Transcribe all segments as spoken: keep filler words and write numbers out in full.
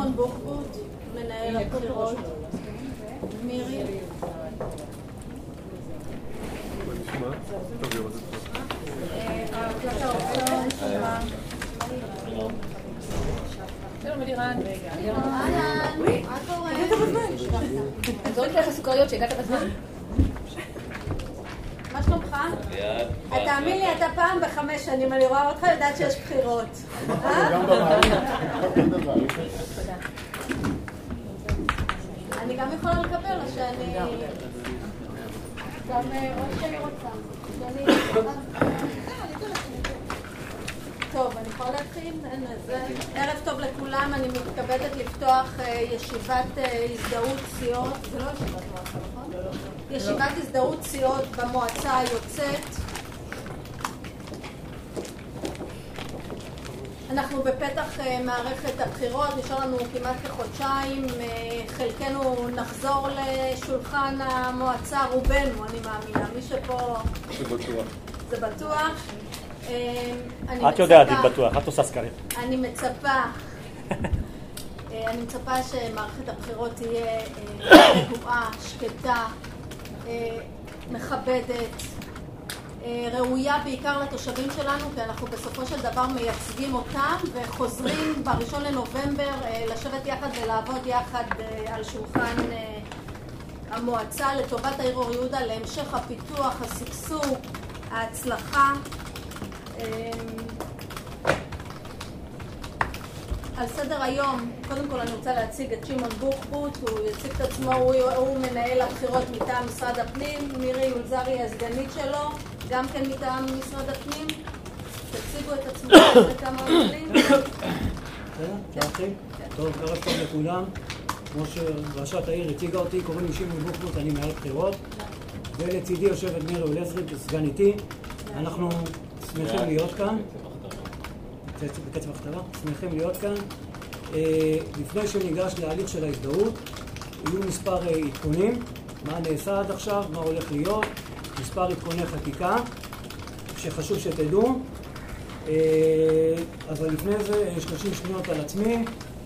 שמעון בוחבוט, מנהל הבחירות. מירי. שלום אלירן. אהלן, מה קורה? הגעת בזמן. תחזור לך הסוכריות שהגעת בזמן. מה שלומך? תאמין לי, אתה פעם בחמש שנים, אני רואה אותך, יודעת שיש בחירות. גם במעלים. אני גם יכולה לקבל, או שאני... גם עוד שאני רוצה. טוב, אני יכולה להתחיל? ערב טוב לכולם, אני מתכבדת לפתוח ישיבת הזדהות סיעות. זה לא ישיבת מועצה, נכון? ישיבת הזדהות סיעות במועצה היוצאת. אנחנו בפתח מערכת הבחירות, נשאר לנו כמעט כחודשיים, חלקנו נחזור לשולחן המועצה, רובנו, אני מאמינה, מי שפה... זה בטוח. זה בטוח. את יודעת, את בטוח, את עושה סקרים. אני מצפה, אני מצפה שמערכת הבחירות תהיה רגועה, שקטה, מכבדת, ראויה בעיקר לתושבים שלנו, כי אנחנו בסופו של דבר מייצגים אותם וחוזרים בראשון לנובמבר לשבת יחד ולעבוד יחד על שולחן המועצה לטובת העיר אור יהודה, להמשך הפיתוח, השגשוג, ההצלחה. על סדר היום, קודם כל אני רוצה להציג את שמעון בוחבוט, הוא יציג את עצמו, הוא, הוא מנהל הבחירות מטעם משרד הפנים, מירי יולזרי הסגנית שלו, גם כן מטעם משרד הפנים. תציגו את עצמו בכמה מילים. טוב, ערב טוב לכולם. כמו שראשת העיר הציגה אותי, קוראים לי שמעון בוחבוט, אני מנהל בחירות, ולצידי יושבת מירי יולזרי סגניתי. אנחנו שמחים להיות כאן. בקצב הכתבה, שמחים להיות כאן. לפני שניגש להליך של ההזדהות, יהיו מספר עדכונים, מה נעשה עד עכשיו, מה הולך להיות, מספר עדכוני חקיקה, שחשוב שתדעו. אז לפני זה שלושים שניות על עצמי.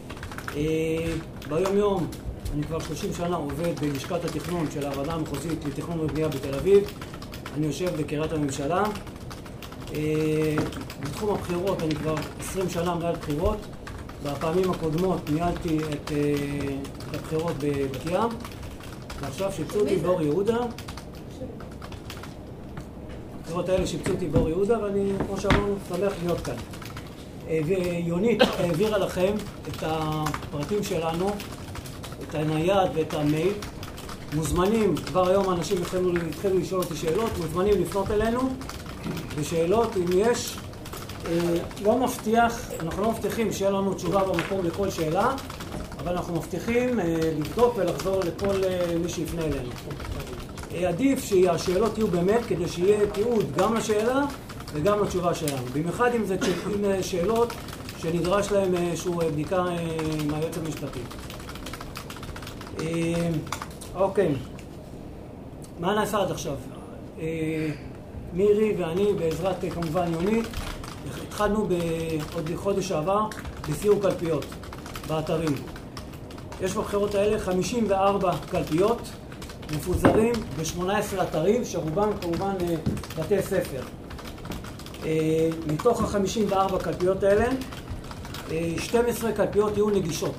ביום יום, אני כבר שלושים שנה עובד בלשכת התכנון של הוועדה המחוזית לתכנון ובנייה בתל אביב. אני יושב בקריית הממשלה. בתחום הבחירות אני כבר עשרים שנה מנהל בחירות. בפעמים הקודמות ניהלתי את הבחירות בבת ים, ועכשיו שיפצו אותי באור יהודה. הבחירות האלה שיפצו אותי באור יהודה, ואני, כמו שאמרנו, שמח להיות כאן. ויונית העבירה לכם את הפרטים שלנו, את הנייד ואת המייל. מוזמנים, כבר היום האנשים התחילו לשאול אותי שאלות, מוזמנים לפנות אלינו בשאלות אם יש. לא מבטיח, אנחנו לא מבטיחים שיהיה לנו תשובה במקום לכל שאלה, אבל אנחנו מבטיחים לבדוק ולחזור לכל מי שיפנה אלינו. עדיף שהשאלות יהיו באמת כדי שיהיה תיעוד גם לשאלה וגם לתשובה שלנו. במיוחד אם זה שאלות שנדרש להם איזושהי בדיקה עם היועץ המשפטי. אוקיי, מה נעשה עד עכשיו? מירי ואני, בעזרת כמובן יונית, התחלנו עוד בחודש שעבר בסיור קלפיות באתרים. יש בבחירות האלה חמישים וארבע קלפיות מפוזרים ב-שמונה עשרה אתרים, שרובם כמובן בתי ספר. מתוך ה-חמישים וארבע קלפיות האלה, שתים עשרה קלפיות יהיו נגישות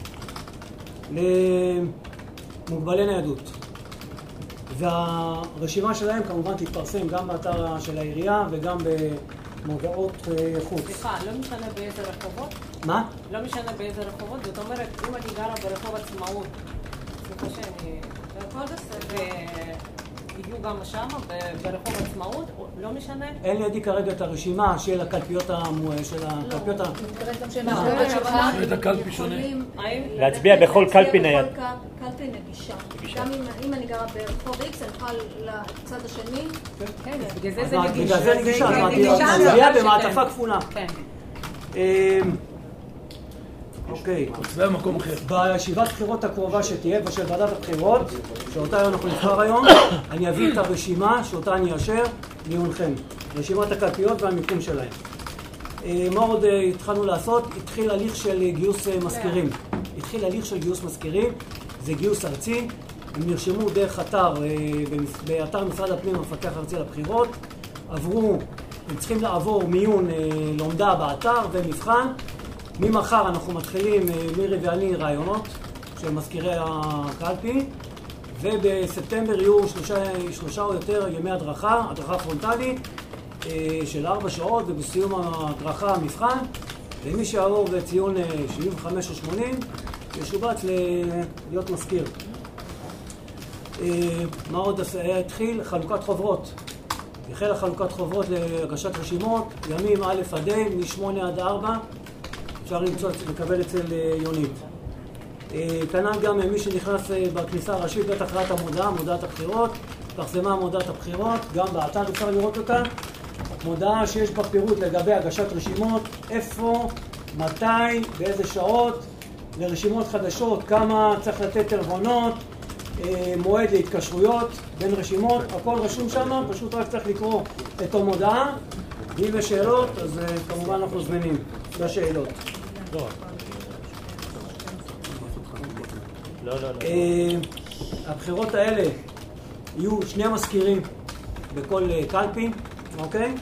למוגבלי ניידות. והרשימה שלהם כמובן תתפרסם גם באתר של העירייה וגם במודעות חוץ. סליחה, לא משנה באיזה רחובות? מה? לא משנה באיזה רחובות, זאת אומרת, אם אני גרה ברחוב עצמאות, סליחה שאני... הכל בסדר. יהיו גם שם, ברחוב עצמאות, לא משנה? אין לידי כרגע את הרשימה של הקלפיות ה... של הקלפיות ה... את הקלפי שונה. להצביע בכל קלפי נייד. קלפי נגישה. גם אם אני גרה ברחוב איקס, אני יכולה לצד השני. כן, בגלל זה זה נגישה. בגלל זה נגישה, אני מצביעה במעטפה כפולה. כן. אוקיי. זה המקום אחר. בישיבת בחירות הקרובה שתהיה בשל ועדת הבחירות, שאותה אנחנו נבחר היום, אני אביא את הרשימה שאותה אני אאשר לעיונכם. רשימת הקלפיות והמיקום שלהם. מה עוד התחלנו לעשות? התחיל הליך של גיוס מזכירים. התחיל הליך של גיוס מזכירים, זה גיוס ארצי, הם נרשמו דרך אתר, באתר משרד הפנים המפקח הארצי לבחירות, עברו, הם צריכים לעבור מיון לומדה באתר ומבחן. ממחר אנחנו מתחילים, מירי ואני, רעיונות של מזכירי הקלפי, ובספטמבר יהיו שלושה, שלושה או יותר ימי הדרכה, הדרכה פרונטלית של ארבע שעות, ובסיום ההדרכה המבחן, ומי שיעבור בציון שבעים וחמש או שמונים ישובץ להיות מזכיר. מה עוד התחיל? חלוקת חוברות. החלה חלוקת חוברות להגשת רשימות, ימים א' עד ה', מ-שמונה עד ארבע, אפשר למצוא, לקבל אצל יונית. כנ"ל גם מי שנכנס בכניסה הראשית, בטח ראה את המודעה, מודעת הבחירות, פרסמה מודעת הבחירות, גם באתר אפשר לראות אותה. מודעה שיש בה פירוט לגבי הגשת רשימות, איפה, מתי, באיזה שעות, לרשימות חדשות, כמה צריך לתת תרבונות, מועד להתקשרויות בין רשימות, הכל רשום שם, פשוט רק צריך לקרוא את המודעה. אם יש שאלות, אז כמובן אנחנו זמינים לשאלות. לא, לא, לא. הבחירות האלה יהיו שני מזכירים בכל קלפי, אוקיי?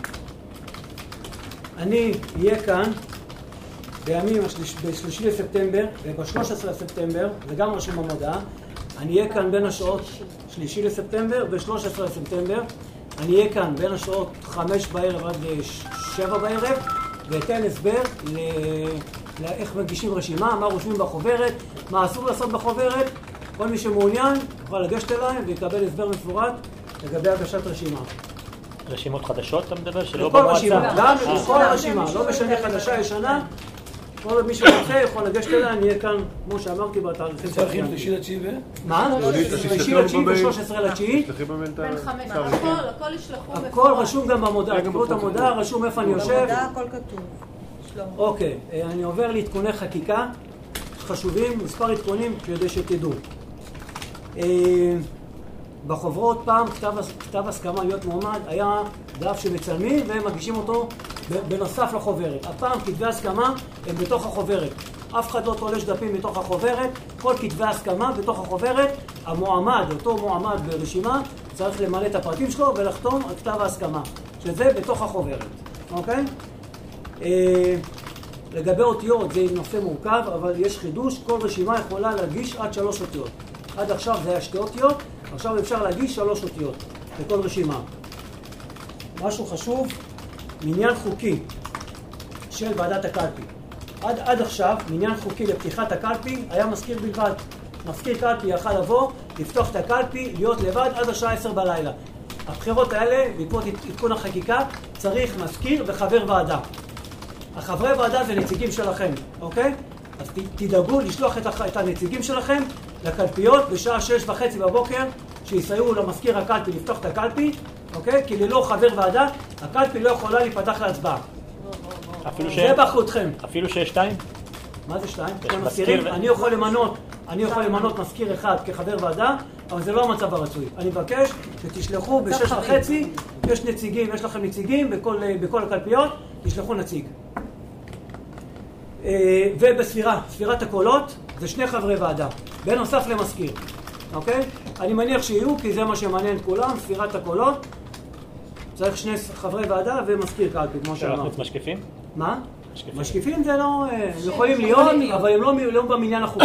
אני אהיה כאן בימים ב-שלושה לספטמבר וב-שלושה עשר לספטמבר, וגם רשום במודעה, אני אהיה כאן בין השעות שלישי לספטמבר ו-שלושה עשר לספטמבר. אני אהיה כאן בין השעות חמש בערב עד שבע בערב, ואתן הסבר לאיך מגישים רשימה, מה רושמים בחוברת, מה אסור לעשות בחוברת. כל מי שמעוניין יכול לגשת אליי ויקבל הסבר מפורט לגבי הגשת רשימה. רשימות חדשות אתה מדבר? שלא בכל במועצה? רשימה, גם בכל רשימה, לא משנה חדשה, ישנה. כל מי שרוצה יכול לגשת אליי, אני אהיה כאן, כמו שאמרתי, בתאריכים צריכים שלישי לתשיעי ו? מה? שלישי לתשיעי ו-שלושה עשר לתשיעי. בין חמש, הכל, הכל ישלחו מפורט. הכל רשום גם במודעה, תקראו את המודעה, רשום איפה אני יושב. במודעה הכל כתוב. אוקיי, אני עובר לעדכוני חקיקה חשובים, מספר עדכונים כדי שתדעו. בחוברות פעם כתב הסכמה להיות מועמד היה דף שמצלמים והם מגישים אותו בנוסף לחוברת. הפעם כתבי הסכמה הם בתוך החוברת. אף אחד לא תולש דפים בתוך החוברת, כל כתבי הסכמה בתוך החוברת. המועמד, אותו מועמד ברשימה, צריך למלא את הפרטים שלו ולחתום על כתב ההסכמה, שזה בתוך החוברת. אוקיי? אה, לגבי אותיות זה נושא מורכב, אבל יש חידוש, כל רשימה יכולה להגיש עד שלוש אותיות. עד עכשיו זה היה שתי אותיות, עכשיו אפשר להגיש שלוש אותיות לכל רשימה. משהו חשוב, מניין חוקי של ועדת הקלפי. עד, עד עכשיו, מניין חוקי לפתיחת הקלפי היה מזכיר בלבד. מזכיר קלפי יכל לבוא, לפתוח את הקלפי, להיות לבד עד השעה עשר בלילה. הבחירות האלה, בעקבות עדכון החקיקה, צריך מזכיר וחבר ועדה. החברי ועדה זה נציגים שלכם, אוקיי? אז תדאגו לשלוח את הנציגים שלכם לקלפיות בשעה שש וחצי בבוקר, שיסייעו למזכיר הקלפי לפתוח את הקלפי, אוקיי? כי ללא חבר ועדה, הקלפי לא יכולה להיפתח להצבעה. זה באחריותכם. אפילו שיש שתיים? מה זה שתיים? אני יכול למנות, אני יכול למנות מזכיר אחד כחבר ועדה, אבל זה לא המצב הרצוי. אני מבקש שתשלחו בשש וחצי, יש נציגים, יש לכם נציגים בכל, בכל הקלפיות, תשלחו נציג. ובספירה, ספירת הקולות, זה שני חברי ועדה, בנוסף למזכיר. אוקיי? אני מניח שיהיו, כי זה מה שמעניין את כולם, ספירת הקולות. צריך שני חברי ועדה ומזכיר קלפי, כמו שאמרתי. להכניס משקיפים? מה? משקיפים. משקיפים זה לא... הם יכולים להיות, אבל הם לא במניין החוקי.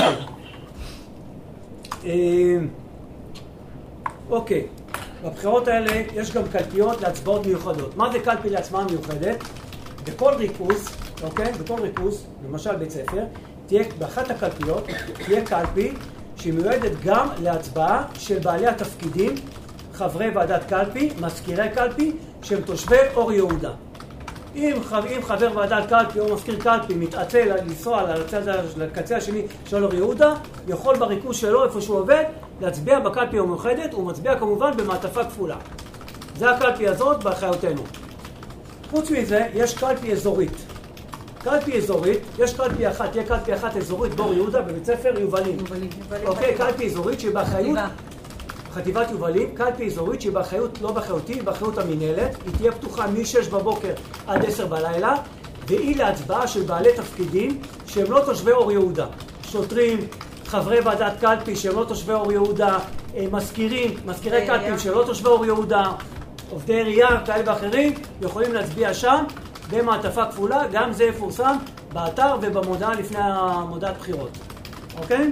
אוקיי, בבחירות האלה יש גם קלפיות להצבעות מיוחדות. מה זה קלפי להצבעה מיוחדת? בכל ריכוז, אוקיי? בכל ריכוז, למשל בית ספר, תהיה באחת הקלפיות, תהיה קלפי שמיועדת גם להצבעה של בעלי התפקידים, חברי ועדת קלפי, מזכירי קלפי, שהם תושבי אור יהודה. אם, אם חבר ועדת קלפי או מזכיר קלפי מתעצל לנסוע לקצה השני של אור יהודה, יכול בריכוז שלו, איפה שהוא עובד, להצביע בקלפי המאוחדת, הוא מצביע כמובן במעטפה כפולה. זה הקלפי הזאת באחריותנו. חוץ מזה, יש קלפי אזורית. קלפי אזורית, יש קלפי אחת, תהיה קלפי אחת אזורית באור יהודה בבית ספר יובלים. אוקיי, קלפי אזורית שהיא באחריות, חטיבת יובלים, קלפי אזורית שהיא באחריות, לא באחריותי, היא באחריות המנהלת, היא תהיה פתוחה מ-שש בבוקר עד עשר בלילה, והיא להצבעה של בעלי תפקידים שהם לא תושבי אור יהודה, שוטרים, חברי ועדת קלפי שהם לא תושבי אור יהודה, מזכירים, מזכירי קלפי שלא תושבי אור יהודה, עובדי עירייה כאלה ואחרים, יכולים להצביע שם במעטפה כפולה, גם זה יפורסם באתר ובמודעה לפני המודעת בחירות. אוקיי?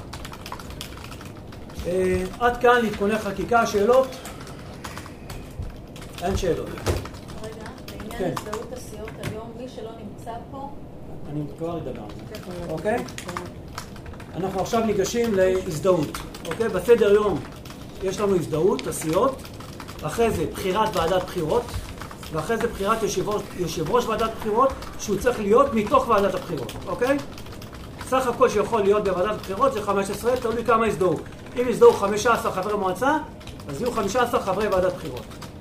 אה, עד כאן להתכונן חקיקה, שאלות? אין שאלות. רגע, לעניין כן. הזדהות הסיעות היום, מי שלא נמצא פה, אני כבר אדבר. אוקיי? אנחנו עכשיו ניגשים להזדהות. אוקיי? בסדר יום יש לנו הזדהות, הסיעות, אחרי זה בחירת ועדת בחירות, ואחרי זה בחירת יושב ראש, יושב ראש ועדת בחירות, שהוא צריך להיות מתוך ועדת הבחירות. אוקיי? סך הכל שיכול להיות בוועדת בחירות זה חמש עשרה, תלוי כמה הזדהו. אם הזדהו חמישה עשר חברי מועצה, אז יהיו חמישה עשר חברי ועדת בחירות.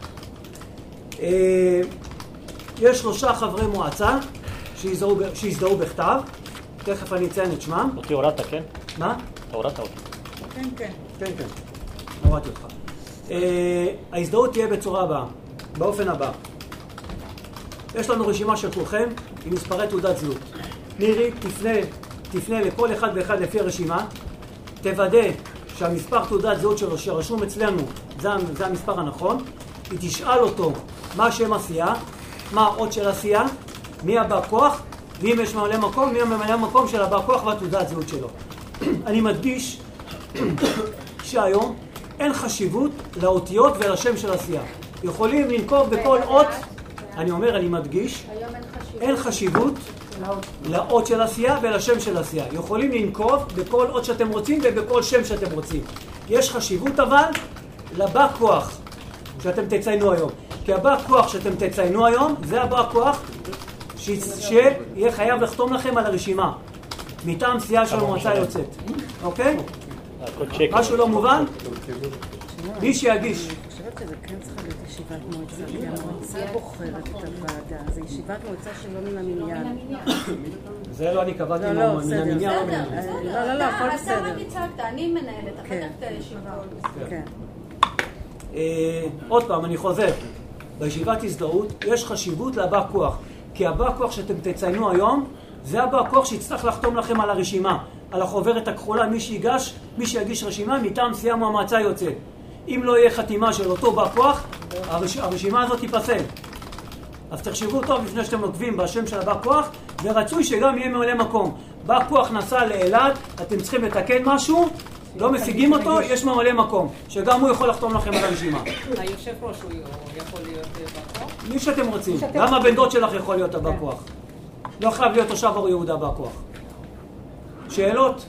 אה, יש שלושה חברי מועצה שיזדהו, שיזדהו בכתב, תכף אני אציין את שמם. אותי הורדת, כן? מה? אתה הורדת אותי. כן, כן. כן, כן. הורדתי אותך. אה, ההזדהות תהיה בצורה הבאה, באופן הבא. יש לנו רשימה של כולכם עם מספרי תעודת זהות. מירי, תפנה, תפנה לכל אחד ואחד לפי הרשימה, תוודא שהמספר תעודת זהות שלו שרשום אצלנו זה, זה המספר הנכון, היא תשאל אותו מה שם הסיעה, מה האות של הסיעה, מי הבא כוח, ואם יש ממלא מקום, מי הממלא מקום של הבא כוח והתעודת זהות שלו. אני מדגיש שהיום אין חשיבות לאותיות ולשם של הסיעה. יכולים לנקוב בכל אות, אני אומר, אני מדגיש, היום אין חשיבות. אין חשיבות לאות של הסיעה ולשם של הסיעה. יכולים לנקוב בכל אות שאתם רוצים ובכל שם שאתם רוצים. יש חשיבות אבל לבא כוח שאתם תציינו היום. כי הבא כוח שאתם תציינו היום זה הבא כוח ש... שיהיה חייב לחתום לכם על הרשימה מטעם סיעה של המועצה היוצאת. אוקיי? משהו לא מובן? מי שיגיש. אני חושבת שזה כן צריכה להיות ישיבת מועצה, כי המועצה בוחרת את הוועדה, זה ישיבת מועצה שלא מן המניין. זה לא אני קבעתי לא, לא, מן בסדר. המניין. בסדר, לא, בסדר. לא, לא, הכל אתה בסדר. רק הצגת, אני מנהלת, אחר כן. כך את הישיבה. כן. אה, עוד פעם, אני חוזר. בישיבת הזדהות יש חשיבות לבא כוח. כי הבא כוח שאתם תציינו היום, זה הבא כוח שיצטרך לחתום לכם על הרשימה. על החוברת הכחולה, מי שיגש, מי שיגיש רשימה מטעם סיעה מהמועצה היוצאת. אם לא יהיה חתימה של אותו בא כוח, הרש... הרשימה הזאת תיפסל. אז תחשבו טוב לפני שאתם נוקבים בשם של הבא כוח, ורצוי שגם יהיה ממלא מקום. בא כוח נסע לאלעד, אתם צריכים לתקן משהו, לא משיגים אותו, יש ממלא מקום, שגם הוא יכול לחתום לכם על הרשימה. היושב ראש הוא יכול להיות בא כוח? מי שאתם רוצים, גם הבן דוד שלך יכול להיות הבא כוח. לא חייב להיות תושב אור יהודה בא כוח. שאלות?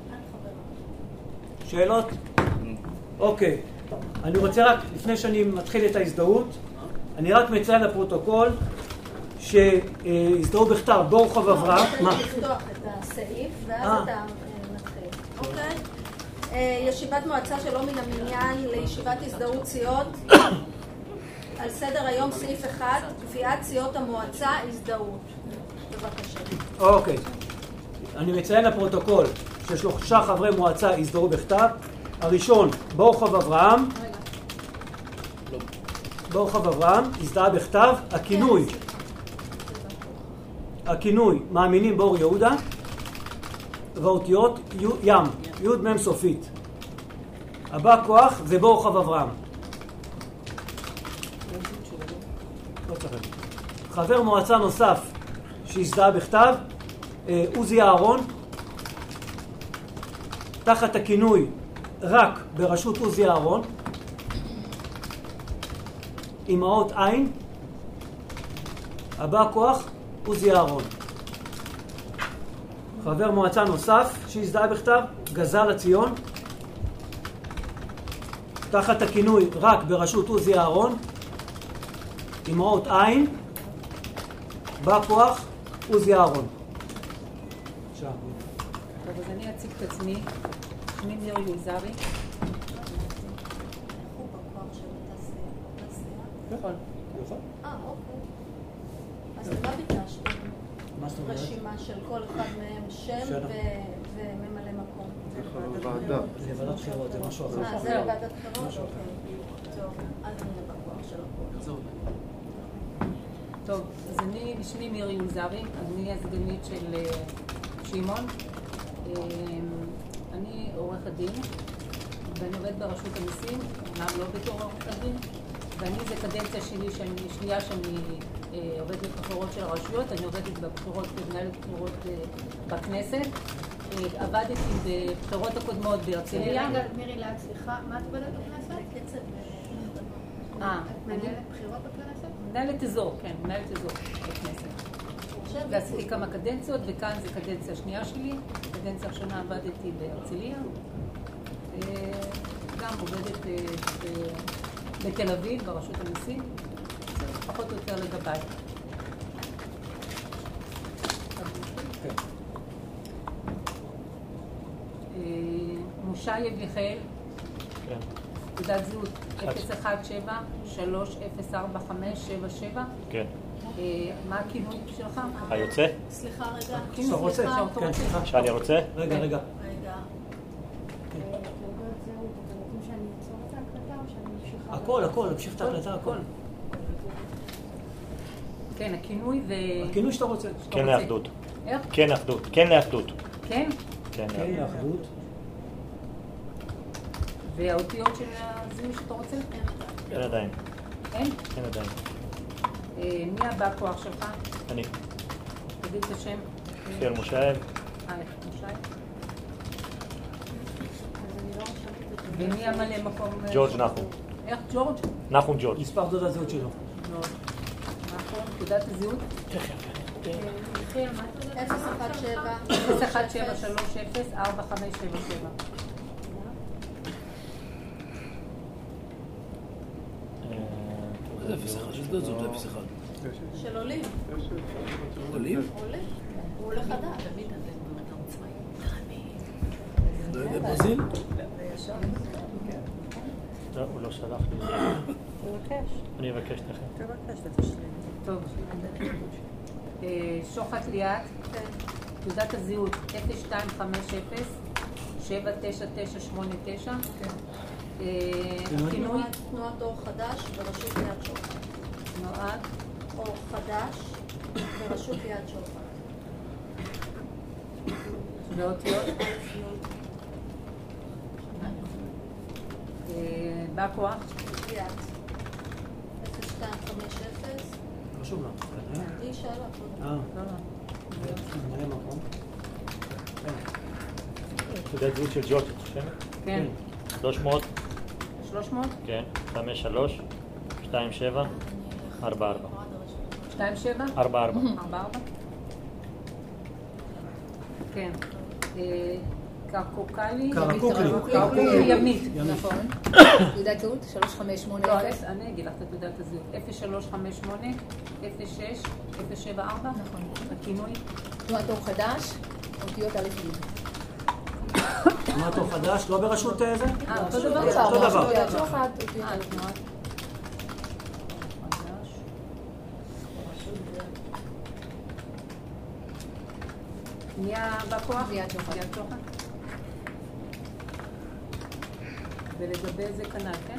שאלות? אוקיי. אני רוצה רק, לפני שאני מתחיל את ההזדהות, אני רק מציין לפרוטוקול שהזדהו בכתב ברוחב אברהם. מה? לפתוח את הסעיף ואז אתה מתחיל. אוקיי. ישיבת מועצה שלא מן המניין לישיבת הזדהות סיעות. על סדר היום סעיף אחד, קביעת סיעות המועצה, הזדהות. בבקשה. אוקיי. אני מציין לפרוטוקול ששלושה חברי מועצה הזדהו בכתב. הראשון, ברוחב אברהם. ברוחב אברהם, הזדהה בכתב. הכינוי, הכינוי, מאמינים באור יהודה. והאותיות, ים, י' מ' סופית. הבא כוח זה ברוחב אברהם. חבר מועצה נוסף שהזדהה בכתב, עוזי אהרון, תחת הכינוי רק בראשות עוזי אהרון, עם האות עין, הבא כוח עוזי אהרון. חבר מועצה נוסף שהזדהה בכתב, גזל הציון, תחת הכינוי רק בראשות עוזי אהרון, עם האות עין, בא כוח עוזי אהרון. טוב, אז אני אציג את עצמי. שמי מירי יוזרי. הוא בכוח של אותה סיעה? נכון. אה, אוקיי. אז מה ביקשת? מה זאת אומרת? רשימה של כל אחד מהם שם שאלה. ו- וממלא מקום. ועדה. זה ועדת בחירות, זה משהו אחר. אה, זה לוועדת בחירות? אוקיי. טוב, אז אני בכוח של הכל. טוב, אז אני, שמי מירי יוזרי, אני הסגנית של אה, שמעון. אני עורכת דין, ואני עובדת ברשות המיסים, אומנם לא בתור עורכת דין, ואני זה קדנציה שלי, שאני, שנייה שאני אה, עובדת בבחירות של הרשויות, אני עובדת בבחירות, במנהלת בחירות אה, בכנסת. אה, עבדתי בבחירות הקודמות בהרצליה. רגע, מירי לאט, סליחה, מה את עובדת בכנסת? קצב. אה, מנהלת בחירות בכנסת? מנהלת אזור, כן, מנהלת אזור בכנסת. ועשיתי כמה קדנציות, וכאן זה קדנציה שנייה שלי. קדנציה הראשונה עבדתי בהרצליה. גם עובדת בתל אביב, ברשות המיסים. זה פחות או יותר לגביי. מושי יביחל. כן. תעודת זהות אפס אחת שבע שלוש אפס ארבע חמש שבע שבע. כן. מה הכינוי שלך? היוצא? סליחה רגע. אתה רוצה? כן, סליחה. שאני רוצה? רגע, רגע. רגע. הכל, הכל, להמשיך את ההקלטה, הכל. כן, הכינוי ו... הכינוי שאתה רוצה. כן לאחדות. איך? כן לאחדות. כן לאחדות. כן? כן כן לאחדות. והאותיות של הזיהוי שאתה רוצה? אין עדיין. אין? אין עדיין. מי הבא כוח שלך? אני. תגיד את השם. חיאל מושייב. אה, מושייב. ומי המלא מקום? ג'ורג' נחום. איך ג'ורג'? נחום ג'ורג'. מספר תעודת זהות שלו. נחום, תעודת הזהות? אפס אחת שבע אפס אחת שבע שלוש אפס ארבע חמש שבע שבע. אפס אחד, שזה זאת אפס אחד. של עולים. עולים? עולה. הוא עולה חדש. לא יודע ברזיל? לא, הוא לא שלח לי. תבקש. אני אבקש לכם. תבקש ותשלים. טוב. שוחט ליאת. תעודת הזהות אפס שתיים חמש אפס שבע תשע תשע שמונה תשע. הכינוי? תנועת אור חדש בראשות ליאת שוחט. תנועת אור חדש בראשות ליאת שוחט. ואותיות? בא כוח? ליאת. אפס שתיים חמש אפס. חשוב לה. היא שאלה. אה, נראה מקום. תעודת זהות של ג'ורג', את חושבת? כן. שלוש מאות? שלוש מאות? כן. חמש שלוש שתיים שבע ארבע ארבע. שתיים שבע? ארבע ארבע. ארבע ארבע? כן. קרקוקלי? קרקוקלי. קרקוקלי ימית. נכון. תעודת זהות שלוש חמש שמונה לא, אפס. אני אגיד לך את תעודת הזהות. אפס שלוש חמש שמונה אפס שש אפס שבע ארבע. נכון. הכינוי? תנועת אור חדש, אותיות א' י'. תנועת אור חדש, לא בראשות זה? אה, אותו דבר? אותו דבר. אותיות שוחד, אותיות אה, א' תנועת. מי הבא כוח? ליאת שוחט. ליאת שוחט. ולגבי זה כנ"ל, כן?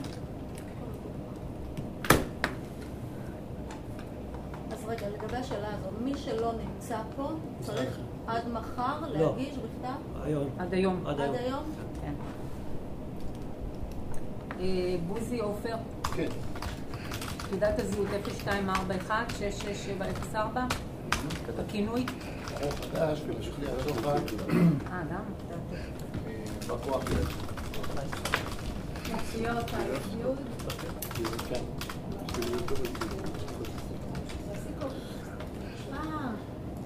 אז רגע, לגבי השאלה הזו, מי שלא נמצא פה צריך עד מחר להגיש בכתב? היום. עד היום. עד עד היום. היום? כן. אה, בוזי עופר. כן. תעודת הזהות אפס שתיים ארבע אחת שש שש שבע אפס ארבע. הכינוי? אור חדש ובראשות ליאת שוחט. אה, גם? בא כוח ליאת. אותיות א' י'. כן. אה.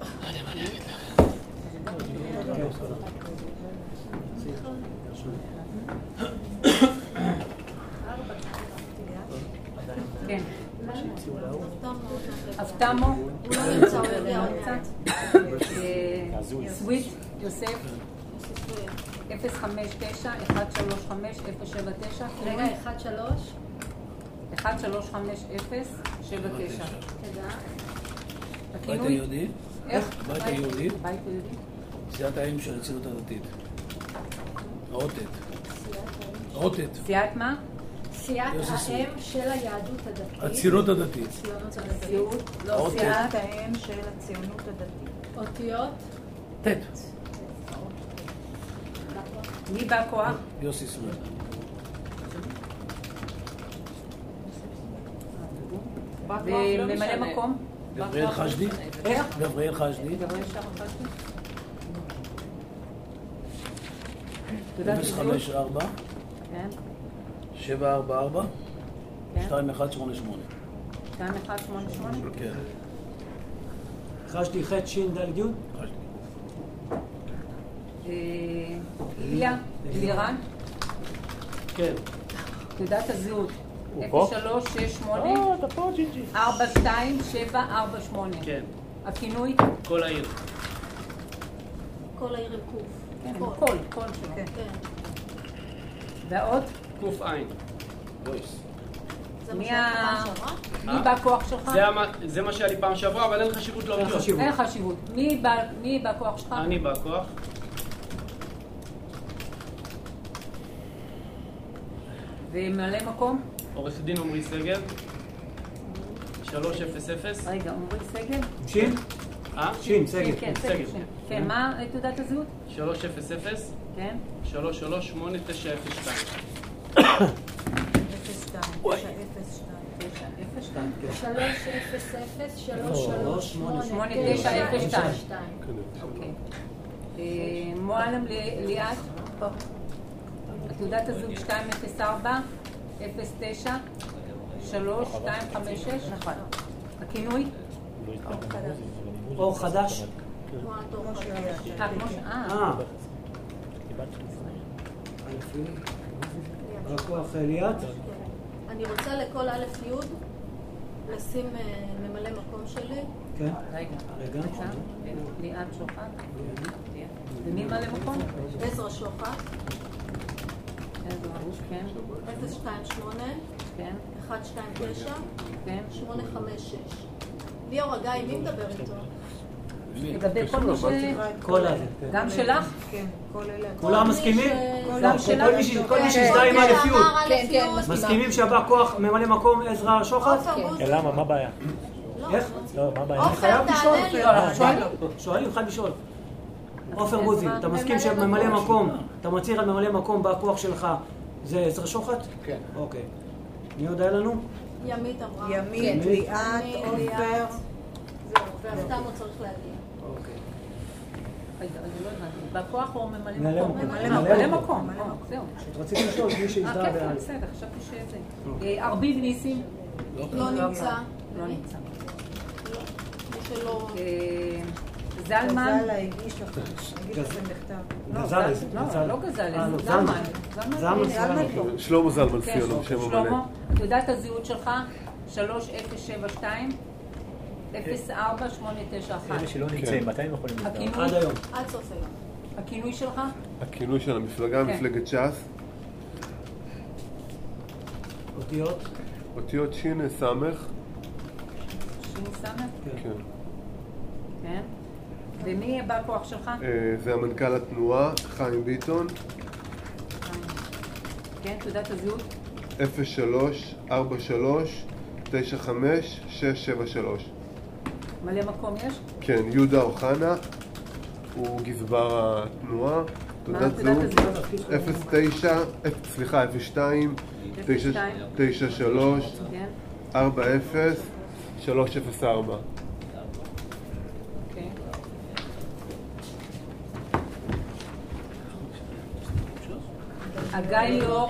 כן. אבטמו. אבטמו. הוא לא נמצא, הוא יגיע עוד קצת. סוויט יוסף. אפס חמש תשע אחת שלוש חמש אפס שבע תשע. רגע, אחד שלוש. אחת שלוש חמש אפס שבע תשע. תודה. בית היהודי? איך? בית היהודי? בית היהודי? סיעת האם של הציונות הדתית. רוטט. רוטט. סיעת מה? סיעת האם של היהדות הדתית. הציונות הדתית. ציונות הדתית. סיעות? לא, רוטט. סיעת האם של הציונות הדתית. אותיות? ט'. מי בא כוח? יוסי סואל. וממלא מקום? גבריאל חשדי. איך? גבריאל חשדי. גבריאל שחר חשדי? אפס חמש ארבע. כן. שבע ארבע ארבע. כן. שתיים אחת שמונה שמונה. שתיים אחת שמונה שמונה? כן. חשתי ח' ש' ד' י'? חשדי. איליה, לירן? כן. תעודת הזהות. הוא פה? אפס שלוש שש שמונה אה, אתה פה ג'ינג'י. ארבע שתיים שבע ארבע שמונה. כן. הכינוי? כל העיר. כל העיר עם קוף. כן, כל. קול, קול שלו. כן. והאות? קוף עין. זה מה מי שהיה ה- פעם שעברה? מי בא כוח שלך? זה המ- זה מה שהיה לי פעם שעברה, אבל אין חשיבות אין לאותיות. חשיבות. אין חשיבות. מי בא- מי בא כוח שלך? אני בא כוח. וממלא מקום? עורך דין עמרי סגל. שלוש אפס אפס. רגע, עמרי סגל? שין? אה? שין, סגל. כן, סגל. סגל. כן. כן, מה תעודת הזהות? שלוש אפס אפס. כן. שלוש שלוש שמונה תשע אפס שתיים. אפס שתיים. תשע אפס שתיים. תשע אפס שתיים. שלוש אפס אפס שלוש שלוש שמונה שמונה תשע תשע אפס שתיים. שתיים. אוקיי. אה, מועלם ל- ליאת? תעודת הזהות שתיים אפס ארבע אפס תשע שלוש שתיים חמש שש. נכון. הכינוי? אור חדש? תנועת אור חדש. אה, כמו ש... אה. אה. הכוח ליאת? אני רוצה לכל א' י' לשים אה, ממלא מקום שלי. כן. רגע. רגע. ליאת שוחט. ומי מלא מקום? עזרא שוחט. כן. אפס שתיים שמונה כן. אחת שתיים תשע כן. שמונה חמש שש. ליאור הגיא, מי מדבר איתו? לגבי כל מי ש... כל הזה. כן. גם שלך? כן, כל אלה. כולם מסכימים? גם כל שלך? מי ש- כל מי כן, שהזדהה עם כל א' מי י'. שאמר א' כן, כן, י'. מסכימה. מסכימים שהבא כוח ממלא מקום עזרא שוחט? עופר בוזי. למה? מה הבעיה? איך? לא, מה הבעיה? אני חייב עופר, לשאול. תענה לי. שואלים, שואלים, חייב לשאול. עופר בוזי, אתה מסכים שממלא מקום, אתה מצהיר על ממלא מקום בא כוח שלך, זה עזרא שוחט? כן. אוקיי. מי עוד היה לנו? ימית אברהם. ימית, כן. ליאת, אני, עופר. ליאת. זהו, והסתם הוא צריך להגיע. אוקיי. רגע, אני לא הבנתי. בא כוח או ממלא ממלא מקום? מקום. ממלא ממלא מקום. מקום. אה, זהו. רציתי לשאול מי אה, שהזדהה כן, כן, בעד. בסדר, חשבתי שזה. אה, ארביב ניסים? לא נמצא. לא נמצא. מי שלא... אה, זלמן? גזלה הגיש לכם, הגיש לכם מכתב. לא, גזל, זל- גזל. לא, לא גזל, אה, לא, זלמן. זלמן זלמן פה. שלמה זלמן כן, ציון, בשם המלא. שלמה, תעודת הזהות שלך, שלוש אפס שבע שתיים אפס ארבע שמונה תשע אחת. אלה שלא נמצאים, מתי הם יכולים לדעת? הכינוי? עד היום. עד סוף היום. הכינוי שלך? הכינוי של המפלגה, כן. מפלגת ש"ס, אותיות? אותיות שין סמך, שין סמך? כן. כן. ומי בא כוח שלך? אה, זה המנכ"ל התנועה, חיים ביטון, כן, תעודת הזהות? אפס שלוש ארבע שלוש תשע חמש שש שבע שלוש. מלא מקום יש? כן, יהודה אוחנה, הוא גזבר התנועה, תעודת זהות אפס תשע, סליחה, אפס שתיים תשע שלוש כן. ארבע אפס שלוש אפס ארבע. אוקיי. הגיא ליאור?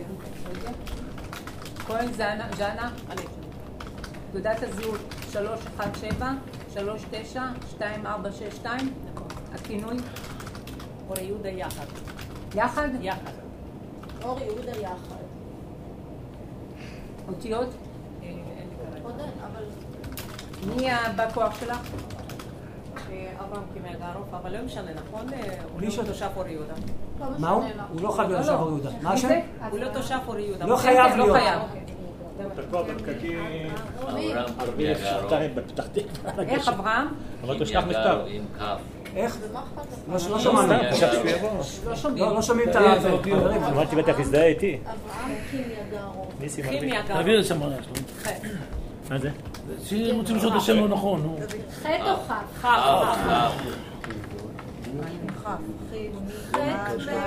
כהן זנה? ז'אנה? תעודת הזהות שלוש אחת שבע שלוש תשע שתיים ארבע שש שתיים. הכינוי? אור יהודה יחד. יחד? יחד. אור יהודה יחד. אותיות? עוד אין, אבל... מי הבא כוח שלך? אברהם כמגרוף, אבל לא משנה, נכון? הוא בלי לא שאתה- תושב אור יהודה. מה הוא? הוא לא חייב להיות תושב אור יהודה. מה השם? הוא לא תושב אור יהודה. לא כן, חייב כן, להיות. לא חייב. תקוע בפקקים. מי? ארביב שתיים בפתח תקווה. איך אברהם? אבל תשלח מכתב. איך? ומה אכפת לך? לא לא שמענו. חשבתי שהוא יבוא. לא שומעים. לא לא שומעים את ה... חברים. אמרתי בטח הזדהה איתי. אברהם כימיה גרו. ניסים כימיה ארביב. גם. תעביר את סמריה שלו. מה זה? שהם רוצים לשאול את השם לא נכון, נו. חטא או חף? חף. חטא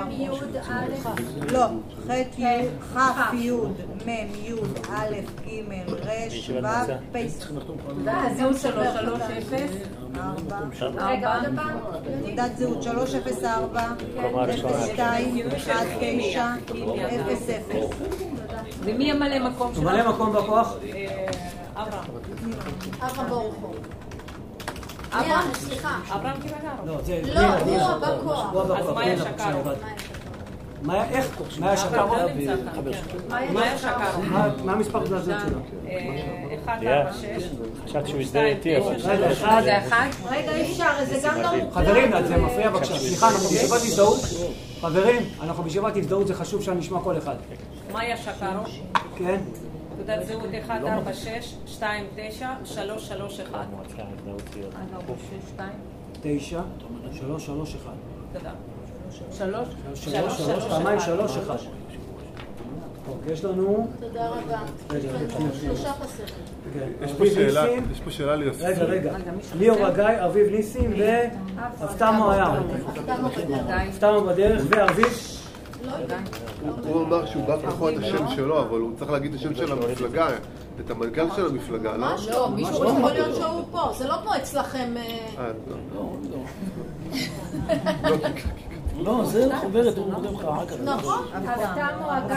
א', לא, ח' י' כ' י' מ' י' א' ג' ר' ו' פ'. זהות שלוש שלוש אפס ארבע. רגע, עוד פעם. תעודת זהות שלוש אפס ארבע אפס שתיים אחד תשע אפס אפס. ומי המלא מקום שלו? ממלא מקום בכוח? אברהם. אברהם ברוכו. אברהם, סליחה. אברהם קיבלנו. לא, זה... לא, הוא הבא כוח. הוא הבא אז כוח. מאיה כן, שקרו. אבל- מאיה, איך? מאיה שקרו? אברהם לא נמצא כאן. כן. מאיה שקרו. מה- מה המספר תעודת זהות שלו? אחד ארבע שש. חשבתי שהוא הזדהה איתי, אבל... רגע, אחד. זה אחד? רגע, אי אפשר, זה גם לא מוקלט. חברים, זה מפריע בבקשה. סליחה, אנחנו בישיבת הזדהות. חברים, אנחנו בישיבת הזדהות, זה חשוב שאני אשמע כל אחד. מאיה שקרו. כן? תעודת זהות אחד ארבע שש שתיים תשע שלוש שלוש אחד. ארבע שש שתיים תשע, שלוש, שלוש, אחד. תודה. שלוש שלוש, שלוש, פעמיים שלוש, אחד. אוקיי, יש לנו... תודה רבה. רגע, רגע, שלושה חסרים. כן, יש פה אביב שאלה, ניסים. יש פה שאלה ליוסי. רגע, רגע. ליאור הגיא, אביב ניסים ואבטמו היה. אבטמו בדרך ואביב. הוא אמר שהוא בא פחות את השם שלו, אבל הוא צריך להגיד את השם של המפלגה, את המנכ"ל של המפלגה, לא? ממש לא, מישהו יכול להיות שהוא פה, זה לא כמו אצלכם. אה, לא. לא, זה חוברת, הוא מודה לך אחר כך. נכון, אבטמו הגיא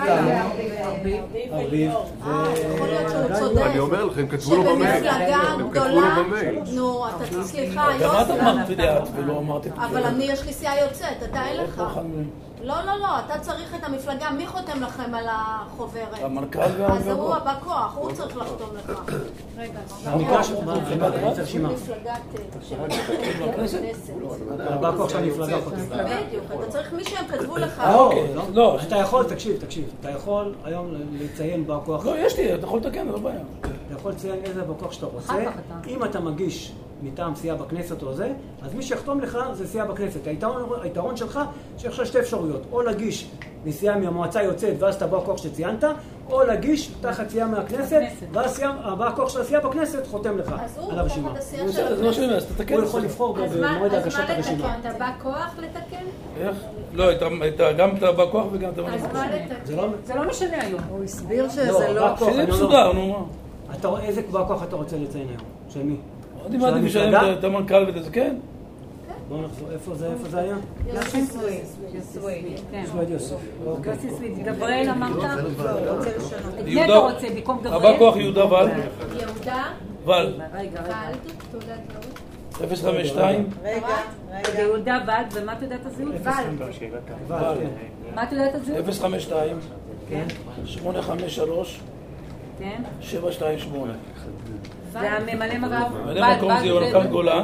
אביב. יכול להיות שהוא צודק. אני אומר לכם, כתבו לו במייל. שבמפלגה הם כתבו לו גדולה, במייל. נו, אתה סליחה, גם את יוסי. אמרת לאט ולא אמרת... אבל אני, יש לי סיעה יוצאת, אתה אין לך. לא, לא, לא, אתה צריך את המפלגה, מי חותם לכם על החוברת? המנכ"ל אז והמנכ"ל. הוא הבא כוח, הוא צריך לחתום לך. המנכ"ל של המפלגה, אני רוצה רשימה. מפלגת של הכנסת. הבא כוח של המפלגה חותם. בדיוק, אתה צריך מי שהם כתבו לך. לא, לא. אתה יכול, תקשיב, תקשיב. אתה יכול היום לציין בא כוח. לא, יש לי, אתה יכול לתקן, לא בעיה. אתה יכול לציין איזה בא כוח שאתה רוצה. אחר כך אתה. אם אתה מגיש מטעם סיעה בכנסת או זה, אז מי שיחתום לך זה סיעה בכנסת. היתרון, היתרון שלך, שיש לך שתי אפשרויות. או להגיש מסיעה מהמועצה יוצאת, ואז אתה בא הכוח שציינת, או להגיש תחת סיעה מהכנסת, ואז הבא הכוח של הסיעה בכנסת חותם לך אז הוא על הרשימה. תחת הסיעה של זה לא שאני, אז תתקן. הוא יכול לבחור במועד הגשת הרשימה. אתה בא כוח לתקן? איך? לא, גם את הבא כוח וגם את אז המנכ"ל. מה לתקן? זה לא... זה לא משנה היום. הוא הסביר לא, שזה בא לא... כוח, שזה אני אומר- מסודר, נו מה. אתה- איזה בא כוח אתה רוצה לציין היום? של מי? עוד אם עדיף לשלם המפלגה? את המנכ"ל ואת זה, כן? בואו נחזור, איפה זה, איפה זה היה? יוסי סוויד. כן. סוויד יוסף. אוקיי. יוסי סוויד, גבריאל אמרת? לא, הוא רוצה לשנות. את מי אתה רוצה במקום גבריאל? הבא כוח יהודה ול. יהודה, ול. רגע, רגע. ולד, תעודת זהות. אפס חמש שתיים. רגע, רגע. יהודה ולד, ומה תעודת הזהות? אבל, כן. מה תעודת הזהות? אפס חמש שתיים. כן. שמונה חמש שלוש. כן. שבע שתיים שמונה. זה הממלא מקום. ממלא מקום זה יונתן גולן.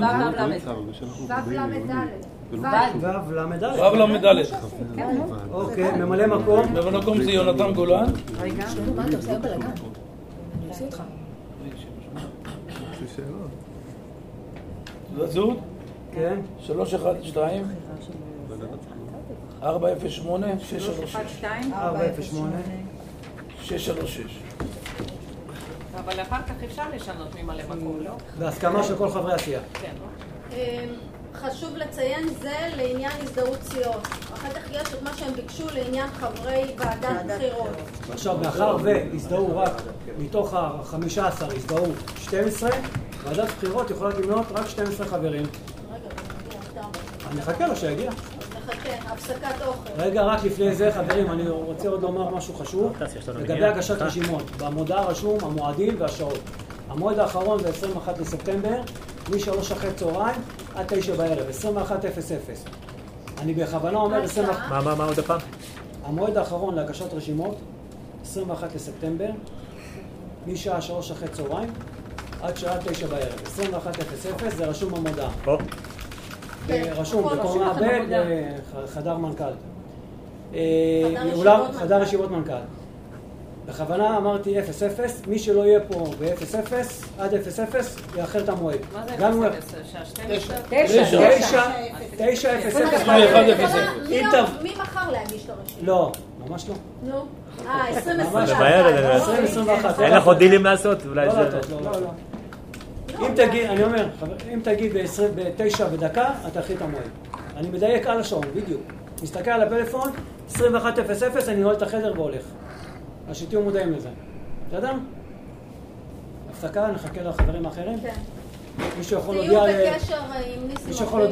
ו' למד ד'. ו' למד א'. ו' למד ד'. אוקיי, ממלא מקום. ממלא מקום זה יונתן גולן. רגע. מה אתה עושה בלגן? אני עושה אותך. יש לי שאלות. תעודת זהות? כן. שלוש אחת שתיים. ארבע אפס שמונה. שש שלוש אחד, שש. שתיים. ארבע אפס שמונה. שש שלוש שש. אבל אחר כך אפשר לשנות ממלא מקום, לא? בהסכמה של כל חברי הסיעה. כן. חשוב לציין זה לעניין הזדהות סיעות. אחר כך יש את מה שהם ביקשו לעניין חברי ועדת בחירות. עכשיו, מאחר והזדהו רק, מתוך ה-חמישה עשר הזדהו שתים עשרה, ועדת בחירות יכולה למנות רק שנים עשר חברים. רגע, רגע, אתה. אני מחכה לו שיגיע. נחכה, הפסקת אוכל. רגע, רק לפני זה, חברים, אני רוצה עוד לומר משהו חשוב. לגבי הגשת רשימות. במודעה רשום המועדים והשעות. המועד האחרון זה עשרים ואחד לספטמבר, משלוש אחרי צהריים עד תשע בערב, עשרים ואחת אפס אפס. אני בכוונה אומר עשרים ואחת... מה, מה, מה עוד הפעם? המועד האחרון להגשת רשימות, עשרים ואחד לספטמבר, משעה שלוש אחרי צהריים עד שעה תשע בערב, עשרים ואחת אפס אפס, זה רשום במודעה. פה? רשום בקומה ב' בחדר מנכ"ל. ישיבות מנכ"ל. חדר ישיבות מנכ"ל. בכוונה אמרתי אפס אפס, מי שלא יהיה פה ב-אפס אפס עד אפס אפס יאחר את המועד. מה זה גם הוא- אפס אפס? שעה שתים עשרה? תשע. תשע, תשע אפס אפס. מי מי מחר להגיש את הרשימה? לא, ממש לא. נו. אה, עשרים ממש עשרים בערב, ואחת. עשרים עשרים ואחת. אין לך עוד דילים לעשות? אולי לא זה... לעשות, לא, לא, לא. אם תגיד, אני אומר, חבר, אם תגיד ב-תשע ודקה, אתה תחליט את המועד. אני מדייק על השעון, בדיוק. מסתכל על הפלאפון, עשרים ואחת אפס אפס, אני נועל את החדר והולך. אז שתהיו מודעים לזה. בסדר? הפסקה, נחכה לחברים האחרים. כן. מישהו יכול להודיע... תהיו בקשר עם ניסים. מישהו יכול